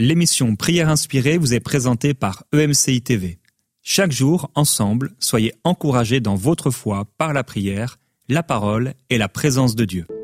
L'émission Prière inspirée vous est présentée par EMCI TV. Chaque jour, ensemble, soyez encouragés dans votre foi par la prière, la parole et la présence de Dieu.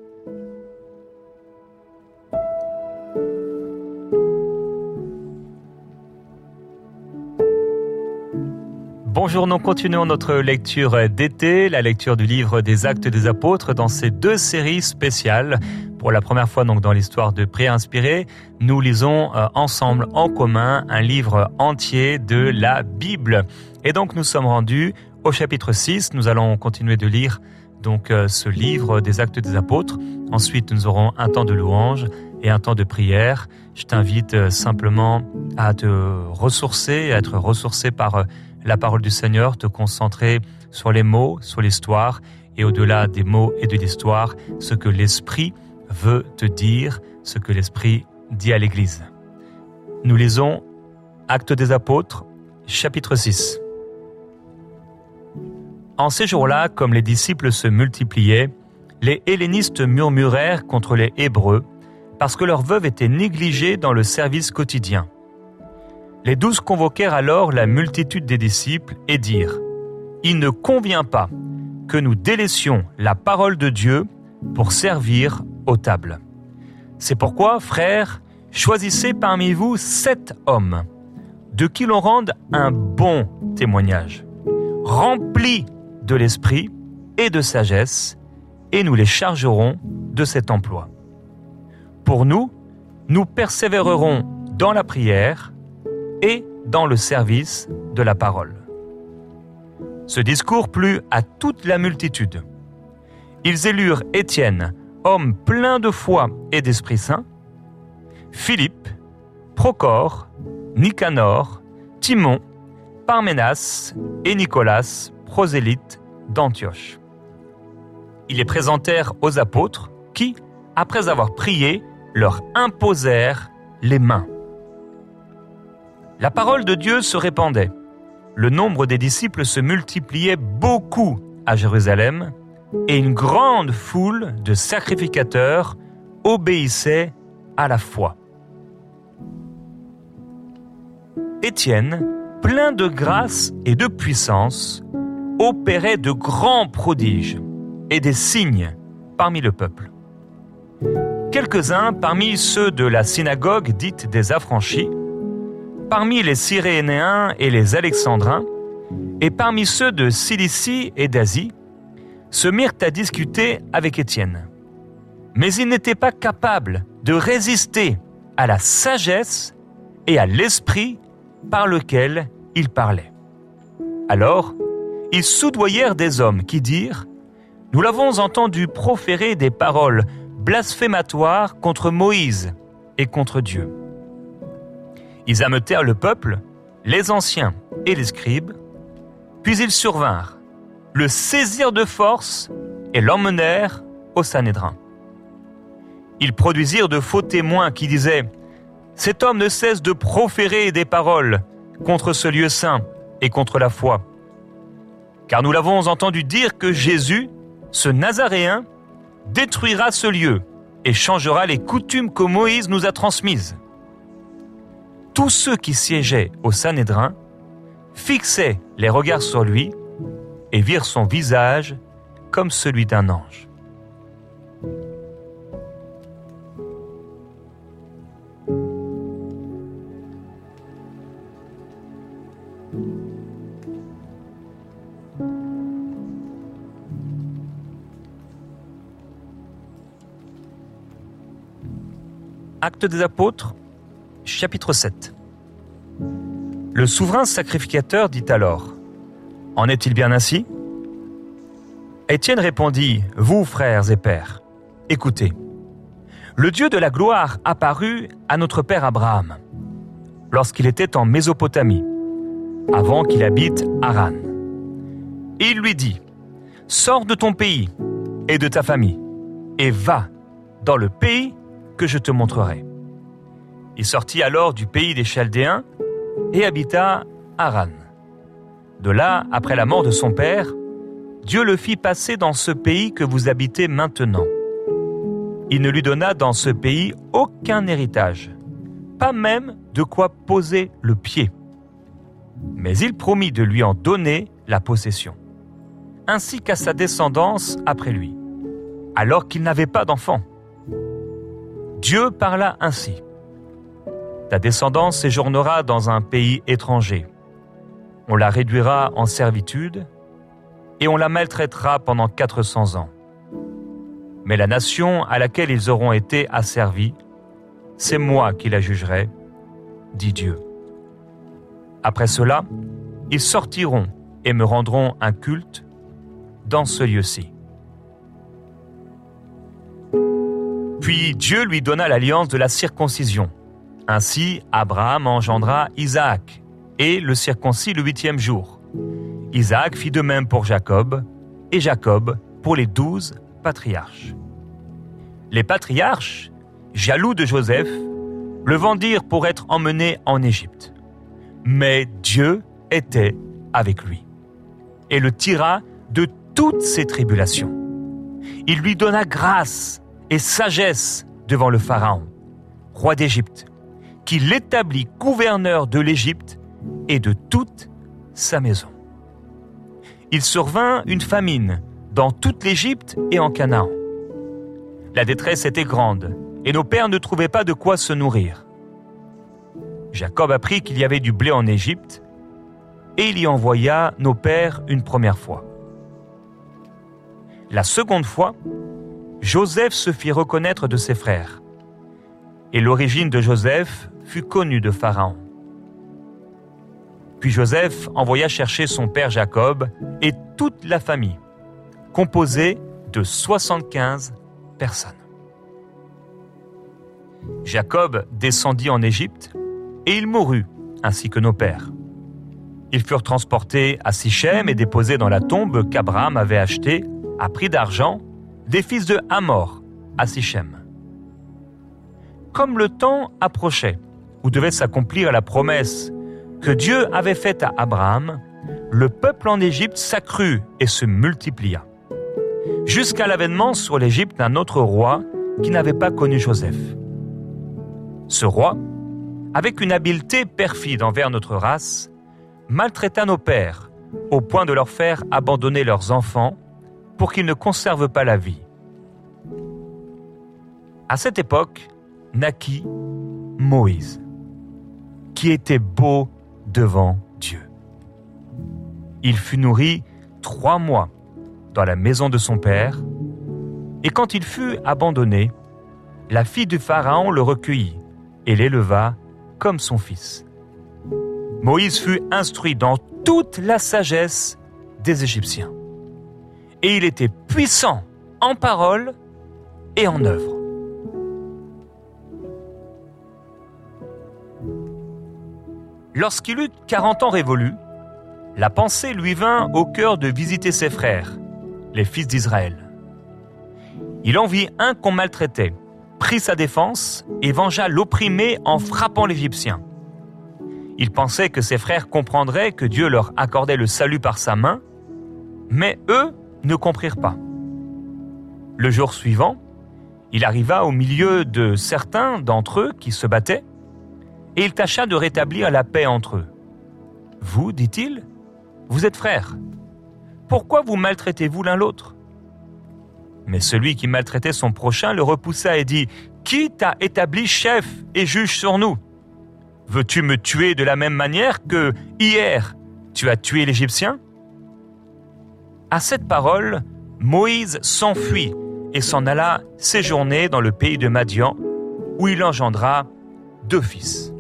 Bonjour, nous continuons notre lecture d'été, la lecture du livre des Actes des Apôtres dans ces deux séries spéciales. Pour la première fois donc dans l'histoire de Prière inspirée, nous lisons ensemble, en commun, un livre entier de la Bible. Et donc nous sommes rendus au chapitre 6. Nous allons continuer de lire donc ce livre des Actes des Apôtres. Ensuite, nous aurons un temps de louange et un temps de prière. Je t'invite simplement à te ressourcer, à être ressourcé par la parole du Seigneur, te concentrer sur les mots, sur l'histoire, et au-delà des mots et de l'histoire, ce que l'Esprit veut te dire, ce que l'Esprit dit à l'Église. Nous lisons Actes des Apôtres, chapitre 6. En ces jours-là, comme les disciples se multipliaient, les hellénistes murmurèrent contre les Hébreux, parce que leurs veuves étaient négligées dans le service quotidien. Les 12 convoquèrent alors la multitude des disciples et dirent « Il ne convient pas que nous délaissions la parole de Dieu pour servir aux tables. C'est pourquoi, frères, choisissez parmi vous 7 hommes, de qui l'on rende un bon témoignage, remplis de l'esprit et de sagesse, et nous les chargerons de cet emploi. Pour nous, nous persévérerons dans la prière et dans le service de la parole. » Ce discours plut à toute la multitude. Ils élurent Étienne, homme plein de foi et d'Esprit Saint, Philippe, Procore, Nicanor, Timon, Parménas et Nicolas, prosélyte d'Antioche. Ils les présentèrent aux apôtres qui, après avoir prié, leur imposèrent les mains. La parole de Dieu se répandait. Le nombre des disciples se multipliait beaucoup à Jérusalem et une grande foule de sacrificateurs obéissait à la foi. Étienne, plein de grâce et de puissance, opérait de grands prodiges et des signes parmi le peuple. Quelques-uns parmi ceux de la synagogue dite des Affranchis, parmi les Cyrénéens et les Alexandrins, et parmi ceux de Cilicie et d'Asie, se mirent à discuter avec Étienne. Mais ils n'étaient pas capables de résister à la sagesse et à l'esprit par lequel il parlait. Alors, ils soudoyèrent des hommes qui dirent « Nous l'avons entendu proférer des paroles blasphématoires contre Moïse et contre Dieu. » Ils ameutèrent le peuple, les anciens et les scribes, puis ils survinrent, le saisirent de force et l'emmenèrent au Sanhédrin. Ils produisirent de faux témoins qui disaient « Cet homme ne cesse de proférer des paroles contre ce lieu saint et contre la foi. Car nous l'avons entendu dire que Jésus, ce Nazaréen, détruira ce lieu et changera les coutumes que Moïse nous a transmises. » Tous ceux qui siégeaient au Sanhédrin fixaient les regards sur lui et virent son visage comme celui d'un ange. Actes des Apôtres, chapitre 7. Le souverain sacrificateur dit alors « En est-il bien ainsi ?» Étienne répondit « Vous, frères et pères, écoutez. Le Dieu de la gloire apparut à notre père Abraham, lorsqu'il était en Mésopotamie, avant qu'il habite Haran. Et il lui dit « Sors de ton pays et de ta famille, et va dans le pays que je te montrerai. » Il sortit alors du pays des Chaldéens et habita Haran. De là, après la mort de son père, Dieu le fit passer dans ce pays que vous habitez maintenant. Il ne lui donna dans ce pays aucun héritage, pas même de quoi poser le pied. Mais il promit de lui en donner la possession, ainsi qu'à sa descendance après lui, alors qu'il n'avait pas d'enfant. Dieu parla ainsi. Ta descendance séjournera dans un pays étranger. On la réduira en servitude et on la maltraitera pendant 400 ans. Mais la nation à laquelle ils auront été asservis, c'est moi qui la jugerai, dit Dieu. Après cela, ils sortiront et me rendront un culte dans ce lieu-ci. Puis Dieu lui donna l'alliance de la circoncision. Ainsi, Abraham engendra Isaac et le circoncis le 8e jour. Isaac fit de même pour Jacob et Jacob pour les 12 patriarches. Les patriarches, jaloux de Joseph, le vendirent pour être emmené en Égypte. Mais Dieu était avec lui et le tira de toutes ses tribulations. Il lui donna grâce et sagesse devant le Pharaon, roi d'Égypte, qui l'établit gouverneur de l'Égypte et de toute sa maison. Il survint une famine dans toute l'Égypte et en Canaan. La détresse était grande et nos pères ne trouvaient pas de quoi se nourrir. Jacob apprit qu'il y avait du blé en Égypte et il y envoya nos pères une première fois. La seconde fois, Joseph se fit reconnaître de ses frères et l'origine de Joseph fut connue de Pharaon. Puis Joseph envoya chercher son père Jacob et toute la famille, composée de 75 personnes. Jacob descendit en Égypte et il mourut, ainsi que nos pères. Ils furent transportés à Sichem et déposés dans la tombe qu'Abraham avait achetée à prix d'argent des fils de Hamor à Sichem. Comme le temps approchait, où devait s'accomplir la promesse que Dieu avait faite à Abraham, le peuple en Égypte s'accrut et se multiplia, jusqu'à l'avènement sur l'Égypte d'un autre roi qui n'avait pas connu Joseph. Ce roi, avec une habileté perfide envers notre race, maltraita nos pères, au point de leur faire abandonner leurs enfants pour qu'ils ne conservent pas la vie. À cette époque, naquit Moïse, qui était beau devant Dieu. Il fut nourri 3 mois dans la maison de son père, et quand il fut abandonné, la fille du Pharaon le recueillit et l'éleva comme son fils. Moïse fut instruit dans toute la sagesse des Égyptiens, et il était puissant en parole et en œuvre. Lorsqu'il eut 40 ans révolus, la pensée lui vint au cœur de visiter ses frères, les fils d'Israël. Il en vit un qu'on maltraitait, prit sa défense et vengea l'opprimé en frappant l'Égyptien. Il pensait que ses frères comprendraient que Dieu leur accordait le salut par sa main, mais eux ne comprirent pas. Le jour suivant, il arriva au milieu de certains d'entre eux qui se battaient, et il tâcha de rétablir la paix entre eux. « Vous, dit-il, vous êtes frères. Pourquoi vous maltraitez-vous l'un l'autre » Mais celui qui maltraitait son prochain le repoussa et dit « Qui t'a établi chef et juge sur nous ? Veux-tu me tuer de la même manière que hier tu as tué l'Égyptien » À cette parole, Moïse s'enfuit et s'en alla séjourner dans le pays de Madian, où il engendra 2 fils.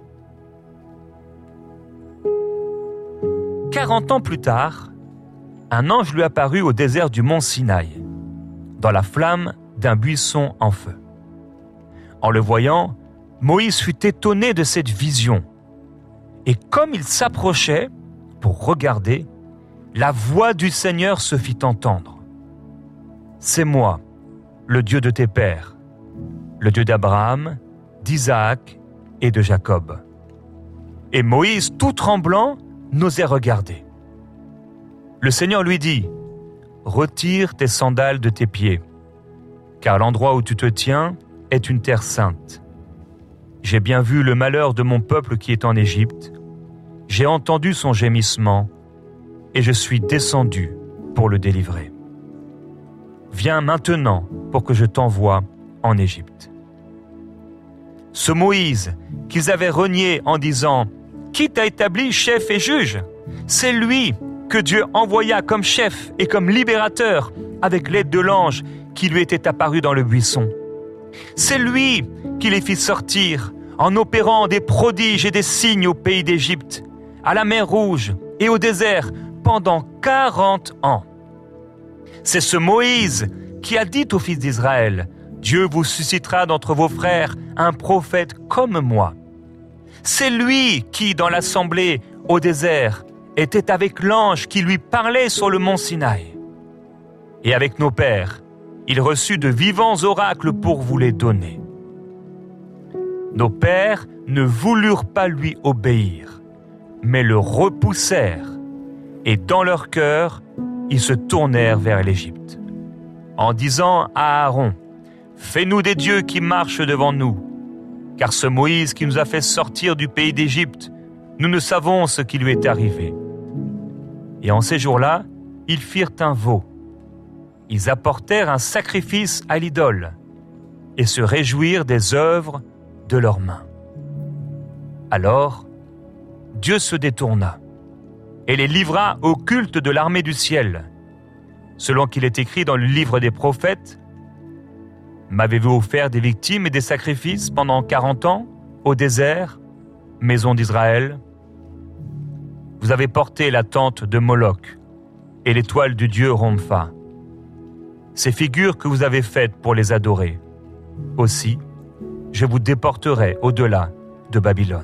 40 ans plus tard, un ange lui apparut au désert du mont Sinaï, dans la flamme d'un buisson en feu. En le voyant, Moïse fut étonné de cette vision. Et comme il s'approchait pour regarder, la voix du Seigneur se fit entendre. « C'est moi, le Dieu de tes pères, le Dieu d'Abraham, d'Isaac et de Jacob. » Et Moïse, tout tremblant, n'osait regarder. Le Seigneur lui dit « Retire tes sandales de tes pieds, car l'endroit où tu te tiens est une terre sainte. » J'ai bien vu le malheur de mon peuple qui est en Égypte. J'ai entendu son gémissement et je suis descendu pour le délivrer. Viens maintenant pour que je t'envoie en Égypte. Ce Moïse qu'ils avaient renié en disant « Qui t'a établi chef et juge ?» C'est lui que Dieu envoya comme chef et comme libérateur avec l'aide de l'ange qui lui était apparu dans le buisson. C'est lui qui les fit sortir en opérant des prodiges et des signes au pays d'Égypte, à la mer Rouge et au désert pendant 40 ans. C'est ce Moïse qui a dit aux fils d'Israël « Dieu vous suscitera d'entre vos frères un prophète comme moi ». C'est lui qui, dans l'assemblée au désert, était avec l'ange qui lui parlait sur le mont Sinaï. Et avec nos pères, il reçut de vivants oracles pour vous les donner. Nos pères ne voulurent pas lui obéir, mais le repoussèrent, et dans leur cœur, ils se tournèrent vers l'Égypte, en disant à Aaron, « Fais-nous des dieux qui marchent devant nous, car ce Moïse qui nous a fait sortir du pays d'Égypte, nous ne savons ce qui lui est arrivé. » Et en ces jours-là, ils firent un veau. Ils apportèrent un sacrifice à l'idole et se réjouirent des œuvres de leurs mains. Alors, Dieu se détourna et les livra au culte de l'armée du ciel, selon qu'il est écrit dans le livre des prophètes. M'avez-vous offert des victimes et des sacrifices pendant 40 ans au désert, maison d'Israël? Vous avez porté la tente de Moloch et l'étoile du dieu Rompha, ces figures que vous avez faites pour les adorer. Aussi, je vous déporterai au-delà de Babylone.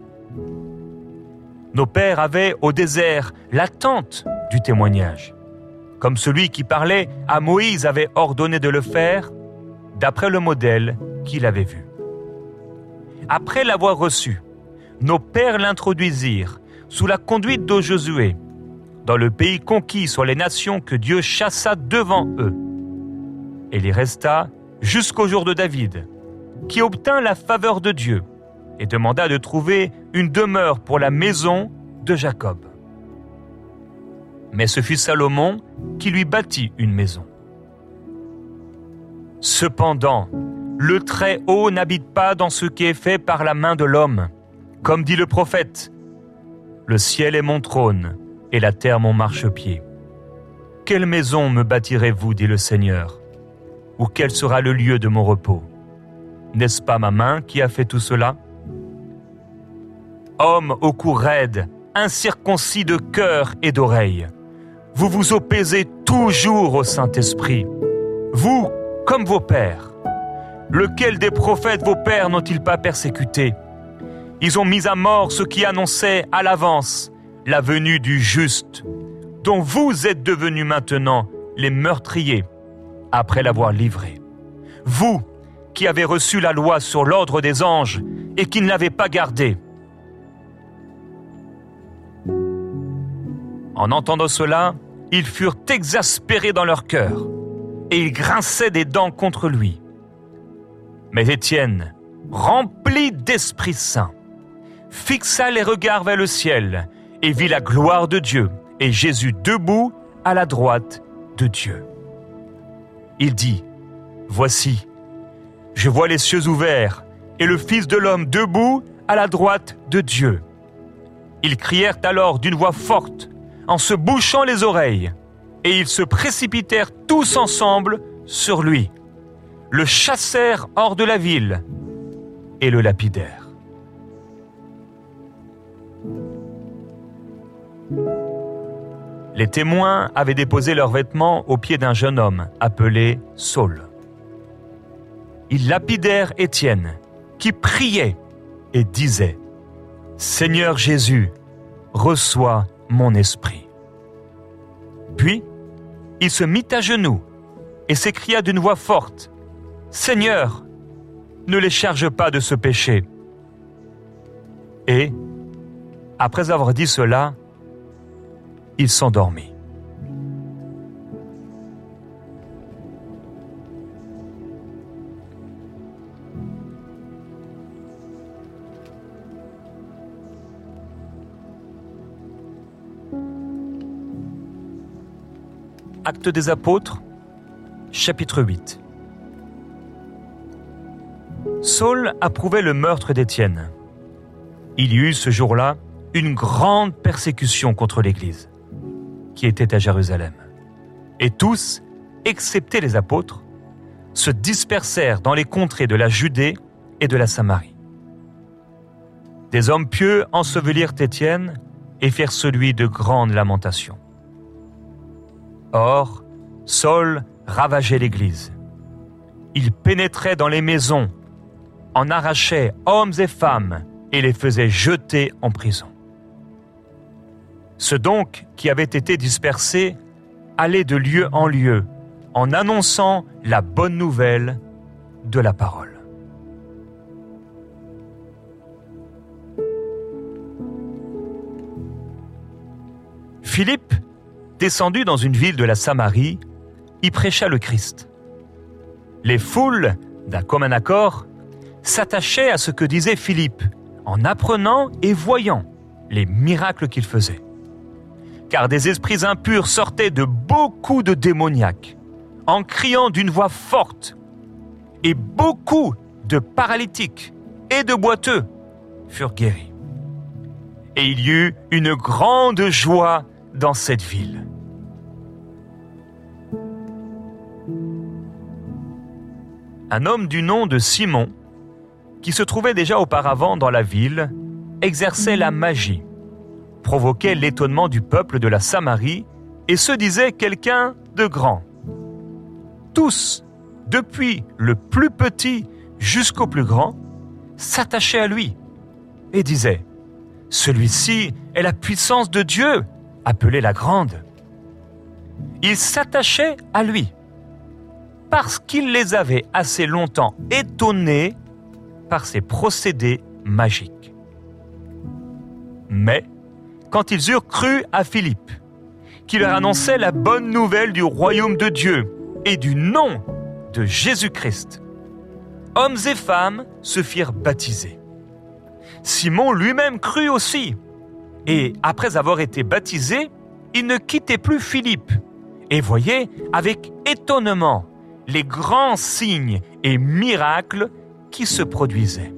Nos pères avaient au désert la tente du témoignage, comme celui qui parlait à Moïse avait ordonné de le faire, d'après le modèle qu'il avait vu. Après l'avoir reçu, nos pères l'introduisirent sous la conduite de Josué, dans le pays conquis sur les nations que Dieu chassa devant eux. Et il y resta jusqu'au jour de David, qui obtint la faveur de Dieu et demanda de trouver une demeure pour la maison de Jacob. Mais ce fut Salomon qui lui bâtit une maison. Cependant, le Très-Haut n'habite pas dans ce qui est fait par la main de l'homme, comme dit le prophète. Le ciel est mon trône et la terre mon marchepied. Quelle maison me bâtirez-vous, dit le Seigneur, ou quel sera le lieu de mon repos? N'est-ce pas ma main qui a fait tout cela? Hommes au cou raide, incirconcis de cœur et d'oreille, vous vous opposez toujours au Saint-Esprit, vous comme vos pères. Lequel des prophètes vos pères n'ont-ils pas persécuté? Ils ont mis à mort ceux qui annonçaient à l'avance la venue du juste, dont vous êtes devenus maintenant les meurtriers après l'avoir livré. Vous qui avez reçu la loi sur l'ordre des anges et qui ne l'avez pas gardée. En entendant cela, ils furent exaspérés dans leur cœur et ils grinçaient des dents contre lui. Mais Étienne, rempli d'Esprit Saint, fixa les regards vers le ciel et vit la gloire de Dieu et Jésus debout à la droite de Dieu. Il dit, « Voici, je vois les cieux ouverts et le Fils de l'homme debout à la droite de Dieu. » Ils crièrent alors d'une voix forte, en se bouchant les oreilles, et ils se précipitèrent tous ensemble sur lui, le chassèrent hors de la ville et le lapidèrent. Les témoins avaient déposé leurs vêtements aux pieds d'un jeune homme appelé Saul. Ils lapidèrent Étienne, qui priait et disait « Seigneur Jésus, reçois mon esprit. » Puis, il se mit à genoux et s'écria d'une voix forte « Seigneur, ne les charge pas de ce péché. » Et, après avoir dit cela, il s'endormit. Actes des Apôtres, chapitre 8. Saul approuvait le meurtre d'Étienne. Il y eut ce jour-là une grande persécution contre l'Église, qui était à Jérusalem. Et tous, excepté les apôtres, se dispersèrent dans les contrées de la Judée et de la Samarie. Des hommes pieux ensevelirent Étienne et firent celui de grandes lamentations. Or, Saul ravageait l'Église. Il pénétrait dans les maisons, en arrachait hommes et femmes et les faisait jeter en prison. Ceux donc qui avaient été dispersés allaient de lieu en lieu en annonçant la bonne nouvelle de la parole. Philippe, descendu dans une ville de la Samarie, y prêcha le Christ. Les foules, d'un commun accord, s'attachaient à ce que disait Philippe, en apprenant et voyant les miracles qu'il faisait. Car des esprits impurs sortaient de beaucoup de démoniaques, en criant d'une voix forte, et beaucoup de paralytiques et de boiteux furent guéris. Et il y eut une grande joie dans cette ville. Un homme du nom de Simon, qui se trouvait déjà auparavant dans la ville, exerçait la magie, provoquait l'étonnement du peuple de la Samarie et se disait quelqu'un de grand. Tous, depuis le plus petit jusqu'au plus grand, s'attachaient à lui et disaient « Celui-ci est la puissance de Dieu, appelée la Grande. » Ils s'attachaient à lui parce qu'il les avait assez longtemps étonnés par ses procédés magiques. Mais, quand ils eurent cru à Philippe, qui leur annonçait la bonne nouvelle du royaume de Dieu et du nom de Jésus-Christ, hommes et femmes se firent baptiser. Simon lui-même crut aussi, et après avoir été baptisé, il ne quittait plus Philippe, et voyait avec étonnement les grands signes et miracles qui se produisaient.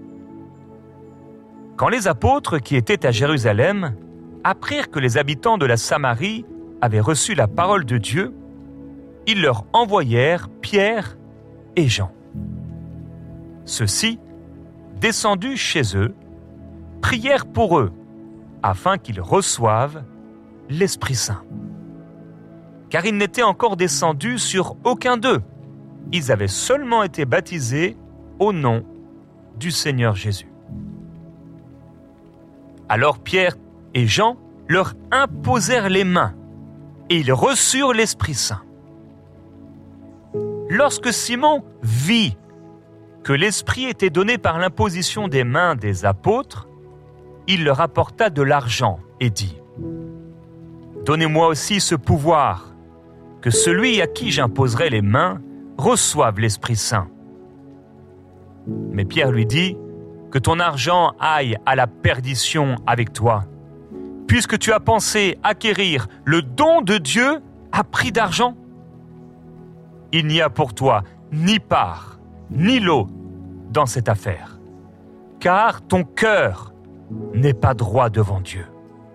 Quand les apôtres qui étaient à Jérusalem apprirent que les habitants de la Samarie avaient reçu la parole de Dieu, ils leur envoyèrent Pierre et Jean. Ceux-ci, descendus chez eux, prièrent pour eux, afin qu'ils reçoivent l'Esprit Saint. Car ils n'étaient encore descendus sur aucun d'eux. Ils avaient seulement été baptisés au nom du Seigneur Jésus. Alors Pierre et Jean leur imposèrent les mains, et ils reçurent l'Esprit Saint. Lorsque Simon vit que l'Esprit était donné par l'imposition des mains des apôtres, il leur apporta de l'argent et dit « Donnez-moi aussi ce pouvoir, que celui à qui j'imposerai les mains reçoive l'Esprit Saint. » Mais Pierre lui dit « Que ton argent aille à la perdition avec toi, puisque tu as pensé acquérir le don de Dieu à prix d'argent. Il n'y a pour toi ni part, ni lot dans cette affaire, car ton cœur n'est pas droit devant Dieu.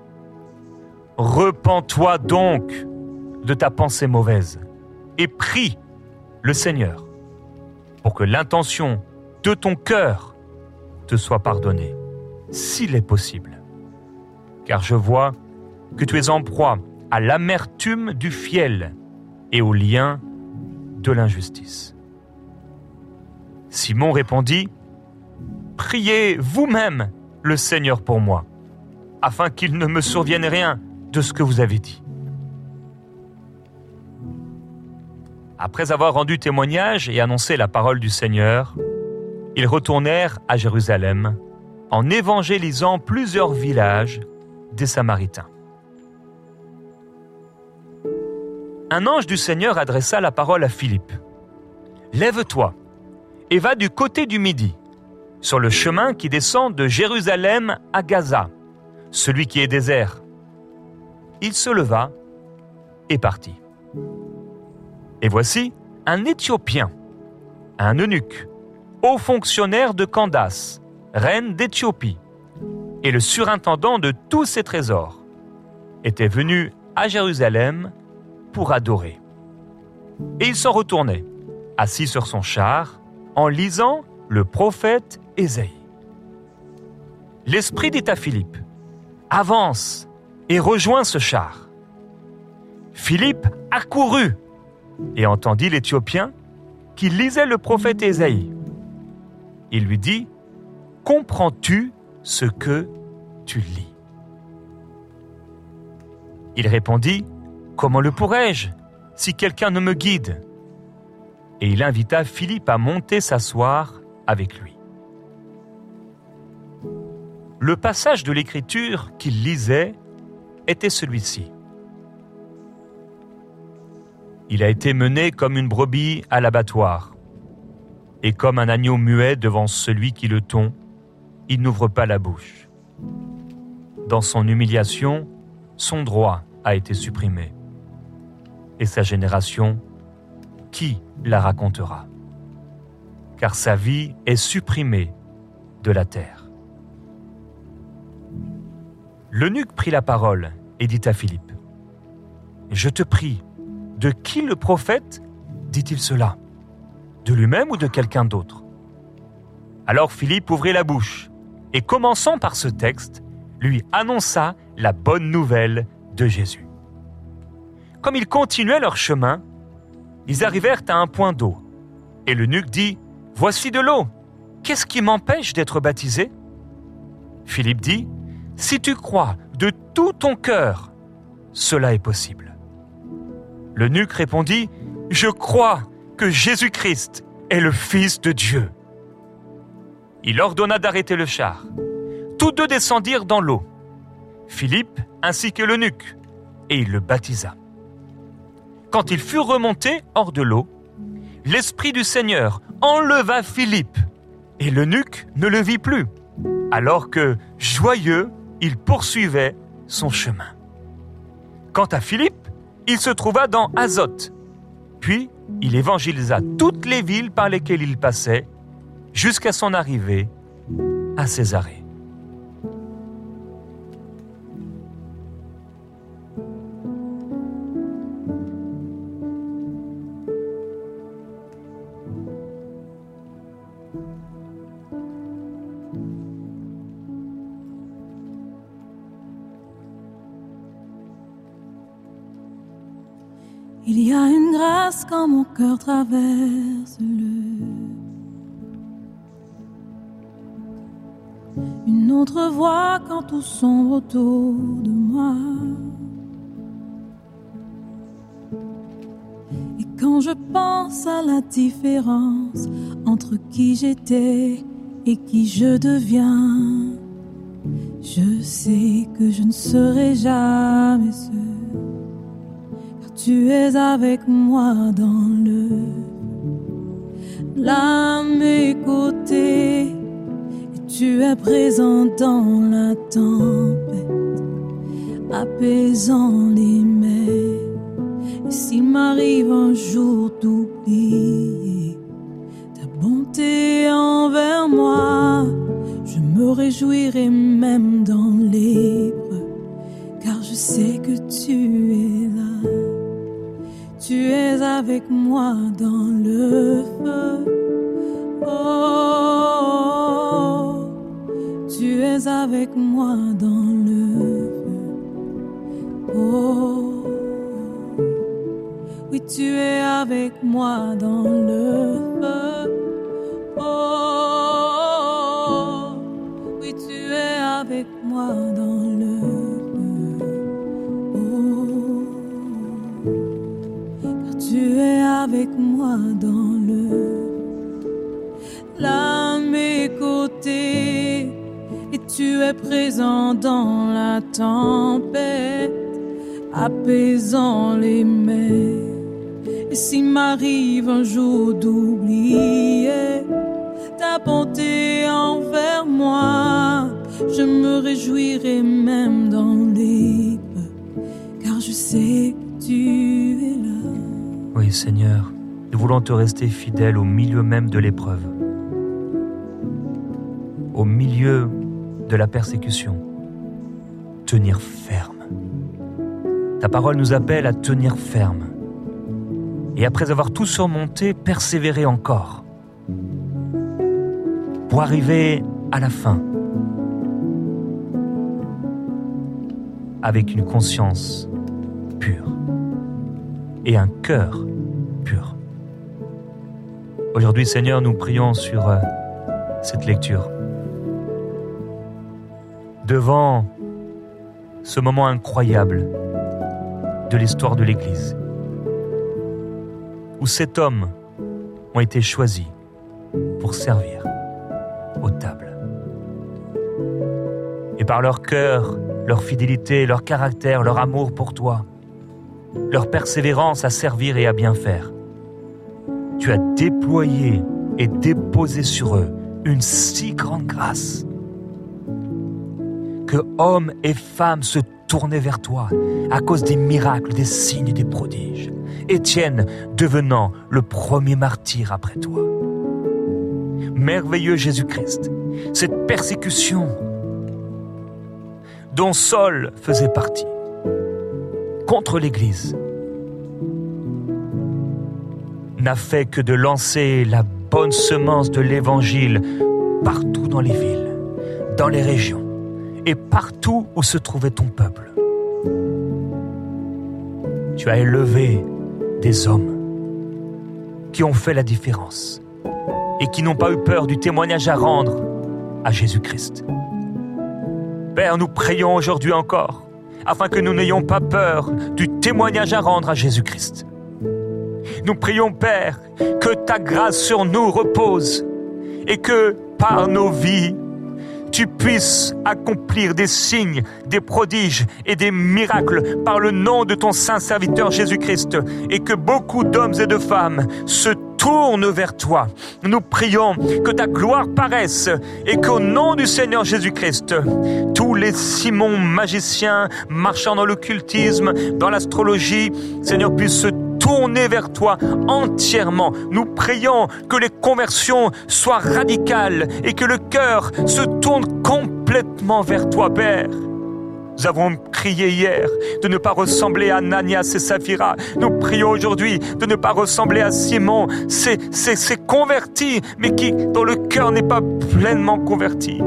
Repens-toi donc de ta pensée mauvaise et prie le Seigneur pour que l'intention de ton cœur te soit pardonnée, s'il est possible. Car je vois que tu es en proie à l'amertume du fiel et au lien de l'injustice. » Simon répondit « Priez vous-même le Seigneur pour moi, afin qu'il ne me survienne rien de ce que vous avez dit. » Après avoir rendu témoignage et annoncé la parole du Seigneur, ils retournèrent à Jérusalem en évangélisant plusieurs villages des Samaritains. Un ange du Seigneur adressa la parole à Philippe. « Lève-toi et va du côté du Midi, sur le chemin qui descend de Jérusalem à Gaza, celui qui est désert. » Il se leva et partit. Et voici un Éthiopien, un eunuque, haut fonctionnaire de Candace, reine d'Éthiopie, et le surintendant de tous ses trésors, était venu à Jérusalem pour adorer. Et il s'en retournait, assis sur son char, en lisant le prophète Ésaïe. L'Esprit dit à Philippe, « Avance et rejoins ce char. » Philippe accourut et entendit l'Éthiopien qui lisait le prophète Ésaïe. Il lui dit, « Comprends-tu ce que tu lis ?» Il répondit, « Comment le pourrais-je, si quelqu'un ne me guide ?» Et il invita Philippe à monter s'asseoir avec lui. Le passage de l'Écriture qu'il lisait était celui-ci. Il a été mené comme une brebis à l'abattoir, et comme un agneau muet devant celui qui le tond, il n'ouvre pas la bouche. Dans son humiliation, son droit a été supprimé. Et sa génération, qui la racontera? Car sa vie est supprimée de la terre. L'eunuque prit la parole et dit à Philippe, « Je te prie, de qui le prophète dit-il cela? De lui-même ou de quelqu'un d'autre ?» Alors Philippe ouvrit la bouche et, commençant par ce texte, lui annonça la bonne nouvelle de Jésus. Comme ils continuaient leur chemin, ils arrivèrent à un point d'eau. Et l'eunuque dit, « Voici de l'eau. Qu'est-ce qui m'empêche d'être baptisé ?» Philippe dit, « Si tu crois de tout ton cœur, cela est possible. » L'eunuque répondit, « Je crois que Jésus-Christ est le Fils de Dieu. » Il ordonna d'arrêter le char. Tous deux descendirent dans l'eau, Philippe ainsi que l'eunuque, et il le baptisa. Quand il fut remonté hors de l'eau, l'Esprit du Seigneur enleva Philippe, et l'eunuque ne le vit plus, alors que, joyeux, il poursuivait son chemin. Quant à Philippe, il se trouva dans Azote, puis il évangélisa toutes les villes par lesquelles il passait, jusqu'à son arrivée à Césarée. Il y a une grâce quand mon cœur traverse une autre voix quand tout sombre autour de moi. Et quand je pense à la différence entre qui j'étais et qui je deviens, je sais que je ne serai jamais seul. Tu es avec moi dans là à mes côtés, et tu es présent dans la tempête, apaisant les mers. Et s'il m'arrive un jour d'oublier ta bonté envers moi, je me réjouirai même dans l'épreuve, car je sais que tu es là. Tu es avec moi dans le feu. Oh, tu es avec moi dans le feu. Oh, oui, tu es avec moi dans le feu. Oh, oui, tu es avec moi dans le feu. Tu es avec moi dans là à mes côtés, et tu es présent dans la tempête, apaisant les mers. Et s'il m'arrive un jour d'oublier ta bonté envers moi, je me réjouirai même dans l'épreuve, car je sais que tu es là. Oui, oui, Seigneur, nous voulons te rester fidèles au milieu même de l'épreuve, au milieu de la persécution. Tenir ferme. Ta parole nous appelle à tenir ferme. Et après avoir tout surmonté, persévérer encore. Pour arriver à la fin. Avec une conscience pure. Et un cœur pur. Aujourd'hui, Seigneur, nous prions sur cette lecture. Devant ce moment incroyable de l'histoire de l'Église, où 7 hommes ont été choisis pour servir aux tables. Et par leur cœur, leur fidélité, leur caractère, leur amour pour toi, leur persévérance à servir et à bien faire, tu as déployé et déposé sur eux une si grande grâce que hommes et femmes se tournaient vers toi à cause des miracles, des signes et des prodiges. Étienne devenant le premier martyr après toi. Merveilleux Jésus-Christ, cette persécution dont Saul faisait partie contre l'Église n'a fait que de lancer la bonne semence de l'Évangile partout dans les villes, dans les régions et partout où se trouvait ton peuple. Tu as élevé des hommes qui ont fait la différence et qui n'ont pas eu peur du témoignage à rendre à Jésus-Christ. Père, nous prions aujourd'hui encore afin que nous n'ayons pas peur du témoignage à rendre à Jésus-Christ. Nous prions, Père, que ta grâce sur nous repose et que par nos vies, tu puisses accomplir des signes, des prodiges et des miracles par le nom de ton saint serviteur Jésus-Christ et que beaucoup d'hommes et de femmes se tournent vers toi. Nous prions que ta gloire paraisse et qu'au nom du Seigneur Jésus-Christ, tous les Simons magiciens marchant dans l'occultisme, dans l'astrologie, Seigneur, puissent se tourner vers toi entièrement. Nous prions que les conversions soient radicales et que le cœur se tourne complètement vers toi, Père. Nous avons crié hier de ne pas ressembler à Ananias et Saphira. Nous prions aujourd'hui de ne pas ressembler à Simon, ces convertis, mais dont le cœur n'est pas pleinement converti.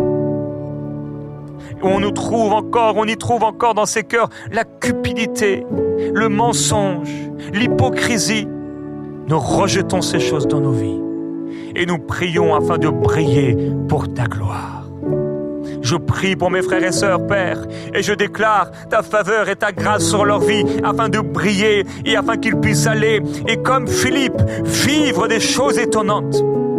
On y trouve encore dans ces cœurs la cupidité, le mensonge, l'hypocrisie. Nous rejetons ces choses dans nos vies et nous prions afin de briller pour ta gloire. Je prie pour mes frères et sœurs, Père, et je déclare ta faveur et ta grâce sur leur vie afin de briller et afin qu'ils puissent aller et comme Philippe, vivre des choses étonnantes,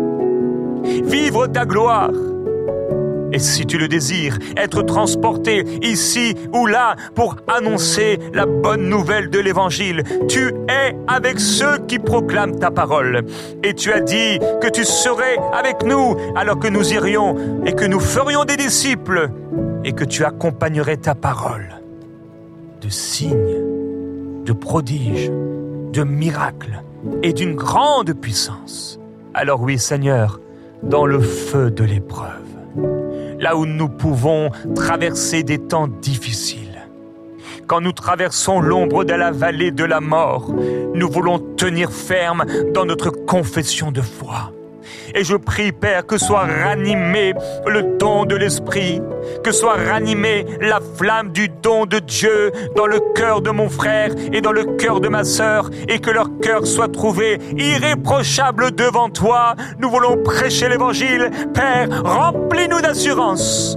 vivre ta gloire. Et si tu le désires, être transporté ici ou là pour annoncer la bonne nouvelle de l'Évangile. Tu es avec ceux qui proclament ta parole. Et tu as dit que tu serais avec nous alors que nous irions et que nous ferions des disciples et que tu accompagnerais ta parole de signes, de prodiges, de miracles et d'une grande puissance. Alors oui, Seigneur, dans le feu de l'épreuve, là où nous pouvons traverser des temps difficiles. Quand nous traversons l'ombre de la vallée de la mort, nous voulons tenir ferme dans notre confession de foi. Et je prie, Père, que soit ranimé le don de l'Esprit, que soit ranimée la flamme du don de Dieu dans le cœur de mon frère et dans le cœur de ma sœur, et que leur cœur soit trouvé irréprochable devant toi. Nous voulons prêcher l'Évangile. Père, remplis-nous d'assurance,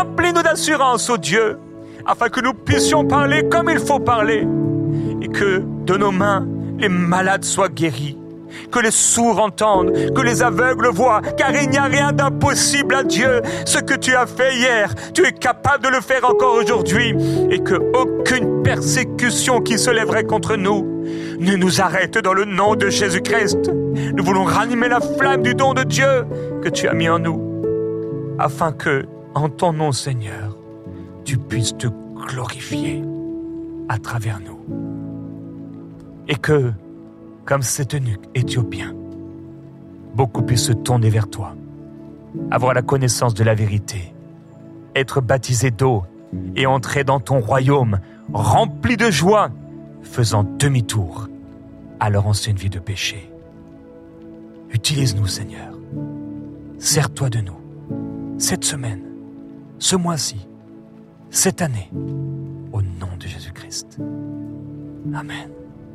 ô Dieu, afin que nous puissions parler comme il faut parler, et que de nos mains, les malades soient guéris, que les sourds entendent, que les aveugles voient, car il n'y a rien d'impossible à Dieu. Ce que tu as fait hier, tu es capable de le faire encore aujourd'hui, et que aucune persécution qui se lèverait contre nous ne nous arrête dans le nom de Jésus-Christ. Nous voulons ranimer la flamme du don de Dieu que tu as mis en nous, afin que, en ton nom, Seigneur, tu puisses te glorifier à travers nous. Et que comme cet eunuque éthiopien, beaucoup puissent se tourner vers toi, avoir la connaissance de la vérité, être baptisés d'eau et entrer dans ton royaume rempli de joie, faisant demi-tour à leur ancienne vie de péché. Utilise-nous, Seigneur. Sers-toi de nous, cette semaine, ce mois-ci, cette année, au nom de Jésus-Christ. Amen.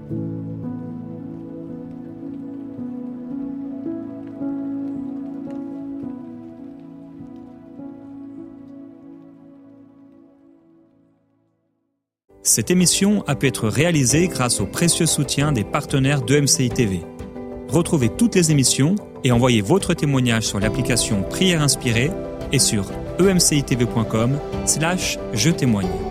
Cette émission a pu être réalisée grâce au précieux soutien des partenaires d'EMCI TV. Retrouvez toutes les émissions et envoyez votre témoignage sur l'application Prière Inspirée et sur emcitv.com/je témoigne.